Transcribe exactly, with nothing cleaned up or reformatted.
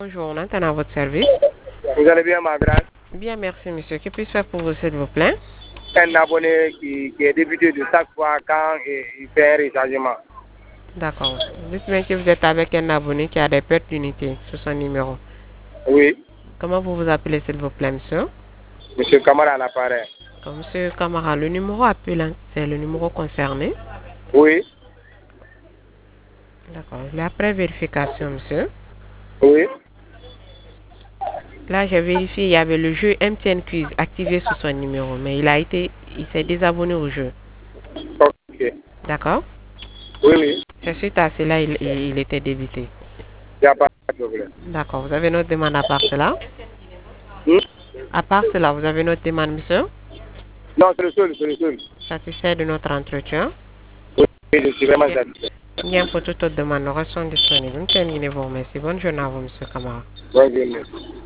Bonjour, on entend à votre service. Vous allez bien, ma grande? Bien, merci, monsieur. Que puis-je faire pour vous, s'il vous plaît? Un abonné qui, qui est débuté de chaque fois quand il, il fait un rechargement. D'accord. Dites bien que vous êtes avec un abonné qui a des pertes d'unité sur son numéro. Oui, Comment vous vous appelez, s'il vous plaît, monsieur? monsieur Kamara à l'appareil. Comme monsieur Camara, le numéro appelant, c'est le numéro concerné. Oui, D'accord. La pré-vérification, monsieur. oui. Là, j'ai vérifié, il y avait le jeu M T N Quiz activé sur son numéro, mais il a été, il s'est désabonné au jeu. Ok. D'accord? Oui, oui. C'est suite à cela, il, il, il était débité. Il n'y a pas de problème. D'accord. Vous avez notre demande à part cela? Hmm? À part cela, vous avez notre demande, monsieur? Non, c'est le seul, c'est le seul. Satisfait de notre entretien? Oui, je suis vraiment satisfait. Bien, pour toute autre demande, nous restons disponibles. Nous terminons, vous remercie. Bonne journée à vous, monsieur Camara. Bonne journée.